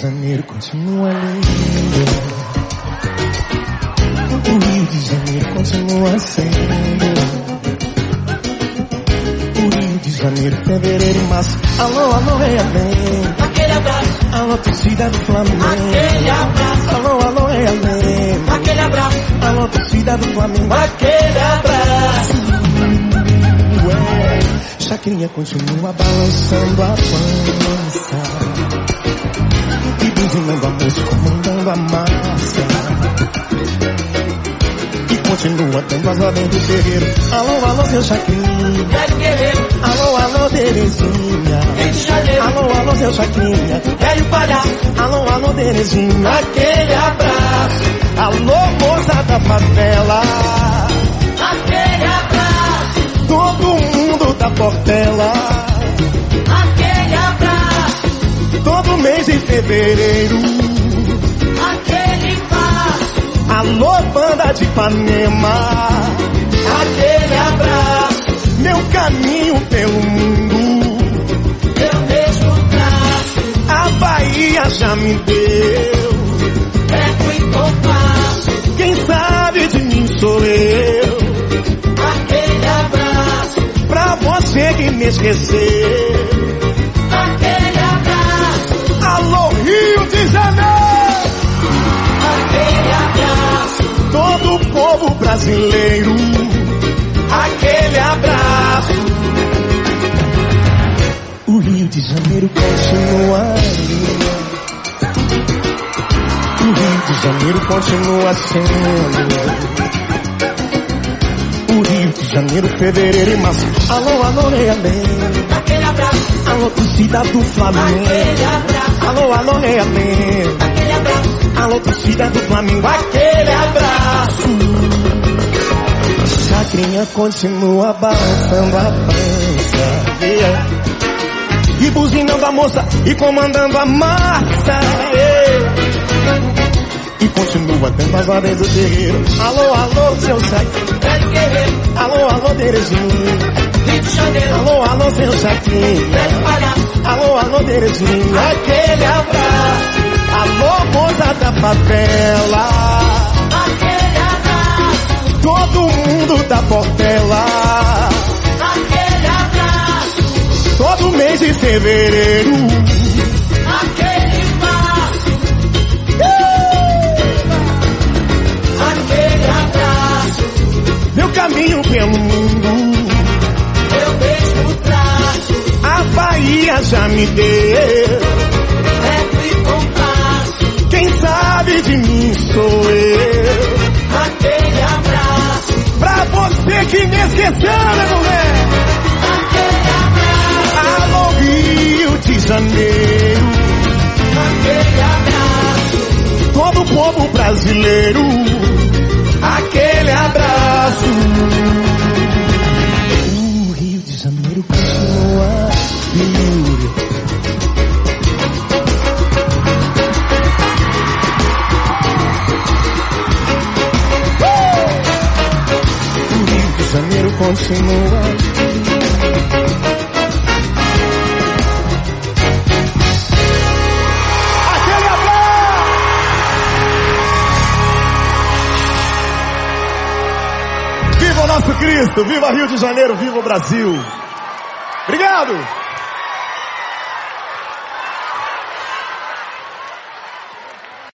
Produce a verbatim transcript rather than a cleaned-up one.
Janeiro continua lindo. O Rio de Janeiro continua sendo. O Rio de Janeiro, fevereiro e março. Alô, alô, é bem. Aquele abraço. Alô, torcida do Flamengo. Aquele abraço. Alô, alô, é bem. Aquele abraço. Alô, torcida do Flamengo. Aquele abraço. Ué, Chacrinha continua balançando a pança e buzinando a música, comandando a massa. E continua dando as ordens do terreiro. Alô, alô, seu Chacrinha. Velho guerreiro. Alô, alô, Terezinha. Rio de Janeiro. Alô, alô, seu Chacrinha. Velho palhaço. Alô, alô, Terezinha. Aquele abraço. Alô, moça da favela. Aquele abraço. Todo mundo da Portela. Aquele abraço. Todo mês de fevereiro. Aquele passo. Alô, banda de Ipanema. Aquele abraço. Meu caminho pelo mundo. Eu mesmo traço. A Bahia já me deu. Eco e compasso. Quem sabe de mim sou eu. Aquele abraço. Pra você que me esqueceu. Aquele abraço. Alô, Rio de Janeiro. Aquele abraço. Todo o povo brasileiro. Aquele abraço. O Rio de Janeiro continua lindo. O Rio de Janeiro continua sendo. O Rio de Janeiro, fevereiro e março. Alô, alô, realmente. Aquele abraço. Alô, torcida do Flamengo. Aquele abraço. Alô, alô, realmente. Aquele abraço. Alô, torcida do Flamengo. Aquele abraço. Chacrinha continua balançando a pança, yeah. E buzinando a moça e comandando a massa, yeah. E continua dando as ordens do terreiro. Alô, alô, seu Chacrinha. Velho guerreiro. Alô, alô, Terezinha. Rio de Janeiro. Alô, alô, seu Chacrinha. Velho palhaço. Alô, alô, Terezinha. Aquele abraço. Alô, moça da favela. Aquele abraço. Todo mundo da Portela. Aquele abraço. Todo mês de fevereiro. Aquele passo. Aquele abraço. Meu caminho pelo mundo. Eu mesmo traço. A Bahia já me deu. Eco e compasso. Quem sabe de mim sou eu. Aquele abraço. Pra você que me esqueceu, né, mulher? Aquele abraço. Alô, Rio de Janeiro. Aquele abraço. Todo o povo brasileiro. Aquele abraço. O Rio de Janeiro continua lindo. O Rio de Janeiro continua. Viva o nosso Cristo, viva Rio de Janeiro, viva o Brasil. Obrigado!